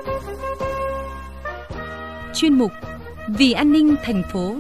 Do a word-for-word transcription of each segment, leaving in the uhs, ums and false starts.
Chuyên mục Vì an ninh thành phố.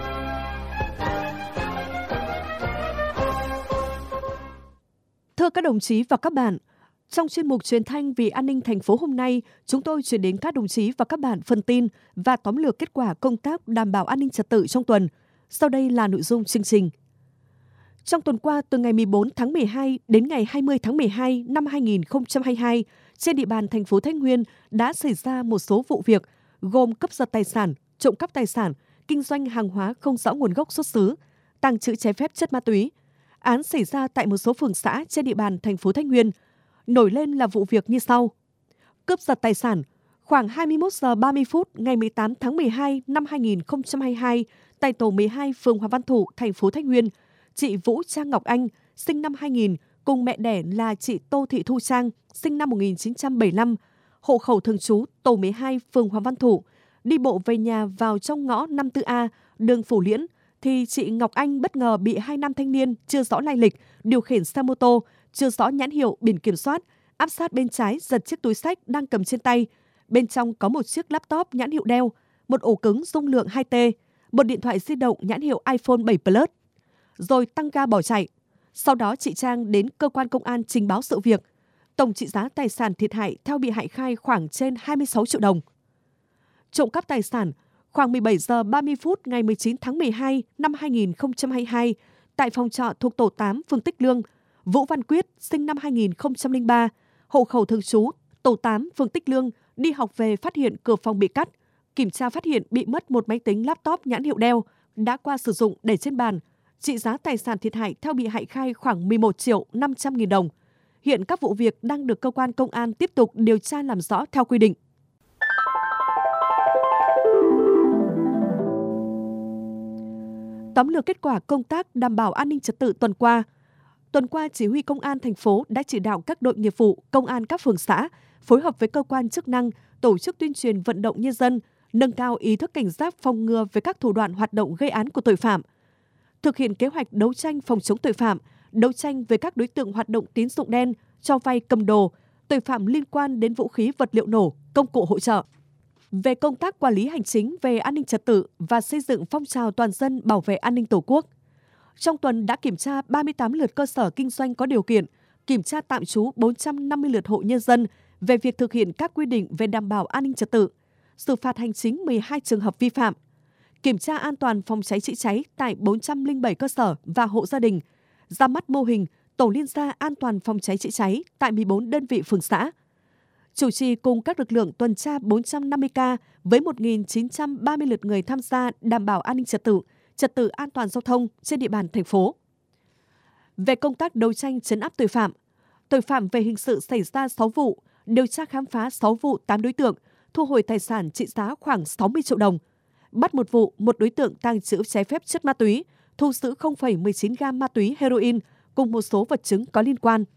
Thưa các đồng chí và các bạn, trong chuyên mục truyền thanh Vì an ninh thành phố hôm nay, chúng tôi chuyển đến các đồng chí và các bạn phần tin và tóm lược kết quả công tác đảm bảo an ninh trật tự trong tuần. Sau đây là nội dung chương trình. Trong tuần qua, từ ngày mười bốn tháng mười hai đến ngày hai mươi tháng mười hai năm hai nghìn không trăm hai mươi hai, trên địa bàn thành phố Thái Nguyên đã xảy ra một số vụ việc gồm cướp giật tài sản, trộm cắp tài sản, kinh doanh hàng hóa không rõ nguồn gốc xuất xứ, tàng trữ trái phép chất ma túy. Án xảy ra tại một số phường xã trên địa bàn thành phố Thái Nguyên. Nổi lên là vụ việc như sau. Cướp giật tài sản. Khoảng hai mươi mốt giờ ba mươi phút ngày mười tám tháng mười hai năm hai nghìn không trăm hai mươi hai, tại tổ mười hai phường Hoàng Văn Thụ, thành phố Thái Nguyên, chị Vũ Trang Ngọc Anh, sinh năm hai nghìn, cùng mẹ đẻ là chị Tô Thị Thu Trang, sinh năm một nghìn chín trăm bảy mươi lăm, hộ khẩu thường trú tổ mười hai phường Hoàng Văn Thụ, đi bộ về nhà vào trong ngõ năm tư A, đường Phủ Liễn, thì chị Ngọc Anh bất ngờ bị hai nam thanh niên chưa rõ lai lịch điều khiển xe mô tô, chưa rõ nhãn hiệu biển kiểm soát, áp sát bên trái giật chiếc túi xách đang cầm trên tay. Bên trong có một chiếc laptop nhãn hiệu Dell, một ổ cứng dung lượng hai tê, một điện thoại di động nhãn hiệu iPhone bảy Plus, rồi tăng ga bỏ chạy. Sau đó chị Trang đến cơ quan công an trình báo sự việc. Tổng trị giá tài sản thiệt hại theo bị hại khai khoảng trên hai mươi sáu triệu đồng. Trộm cắp tài sản. Khoảng mười bảy giờ ba mươi phút ngày mười chín tháng mười hai năm hai nghìn không trăm hai mươi hai, tại phòng trọ thuộc tổ tám phường Tích Lương, Vũ Văn Quyết, sinh năm hai nghìn không trăm lẻ ba, hộ khẩu thường trú tổ tám phường Tích Lương, đi học về phát hiện cửa phòng bị cắt. Kiểm tra phát hiện bị mất một máy tính laptop nhãn hiệu Dell đã qua sử dụng để trên bàn. Trị giá tài sản thiệt hại theo bị hại khai khoảng mười một triệu năm trăm nghìn đồng. Hiện các vụ việc đang được cơ quan công an tiếp tục điều tra làm rõ theo quy định. Tóm lược kết quả công tác đảm bảo an ninh trật tự tuần qua. Tuần qua, Chỉ huy Công an thành phố đã chỉ đạo các đội nghiệp vụ, công an các phường xã phối hợp với cơ quan chức năng tổ chức tuyên truyền vận động nhân dân, nâng cao ý thức cảnh giác phòng ngừa về các thủ đoạn hoạt động gây án của tội phạm. Thực hiện kế hoạch đấu tranh phòng chống tội phạm, đấu tranh với các đối tượng hoạt động tín dụng đen, cho vay cầm đồ, tội phạm liên quan đến vũ khí vật liệu nổ, công cụ hỗ trợ. Về công tác quản lý hành chính về an ninh trật tự và xây dựng phong trào toàn dân bảo vệ an ninh Tổ quốc. Trong tuần đã kiểm tra ba mươi tám lượt cơ sở kinh doanh có điều kiện, kiểm tra tạm trú bốn trăm năm mươi lượt hộ nhân dân về việc thực hiện các quy định về đảm bảo an ninh trật tự, xử phạt hành chính mười hai trường hợp vi phạm, kiểm tra an toàn phòng cháy chữa cháy tại bốn trăm lẻ bảy cơ sở và hộ gia đình, ra mắt mô hình tổ liên gia an toàn phòng cháy chữa cháy tại mười bốn đơn vị phường xã. Chủ trì cùng các lực lượng tuần tra bốn trăm năm mươi ca với một nghìn chín trăm ba mươi lượt người tham gia đảm bảo an ninh trật tự, trật tự an toàn giao thông trên địa bàn thành phố. Về công tác đấu tranh trấn áp tội phạm, tội phạm về hình sự xảy ra sáu vụ, điều tra khám phá sáu vụ tám đối tượng, thu hồi tài sản trị giá khoảng sáu mươi triệu đồng. Bắt một vụ, một đối tượng tàng trữ trái phép chất ma túy, thu giữ không phẩy mười chín gam ma túy heroin cùng một số vật chứng có liên quan.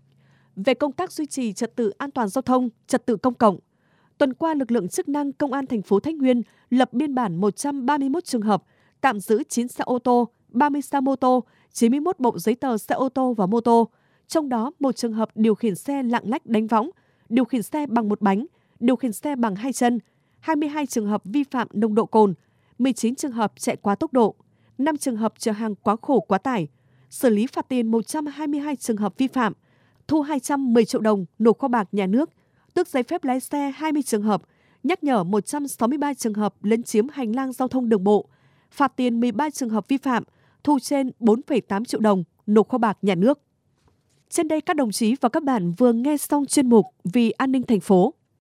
Về công tác duy trì trật tự an toàn giao thông, trật tự công cộng, tuần qua lực lượng chức năng Công an thành phố Thái Nguyên lập biên bản một trăm ba mươi mốt trường hợp, tạm giữ chín xe ô tô, ba mươi xe mô tô, chín mươi mốt bộ giấy tờ xe ô tô và mô tô, trong đó một trường hợp điều khiển xe lạng lách đánh võng, điều khiển xe bằng một bánh, điều khiển xe bằng hai chân, hai mươi hai trường hợp vi phạm nồng độ cồn, mười chín trường hợp chạy quá tốc độ, năm trường hợp chở hàng quá khổ quá tải, xử lý phạt tiền một trăm hai mươi hai trường hợp vi phạm, thu hai trăm mười triệu đồng nộp kho bạc nhà nước, tước giấy phép lái xe hai mươi trường hợp, nhắc nhở một trăm sáu mươi ba trường hợp lấn chiếm hành lang giao thông đường bộ, phạt tiền mười ba trường hợp vi phạm, thu trên bốn phẩy tám triệu đồng nộp kho bạc nhà nước. Trên đây các đồng chí và các bạn vừa nghe xong chuyên mục Vì an ninh thành phố.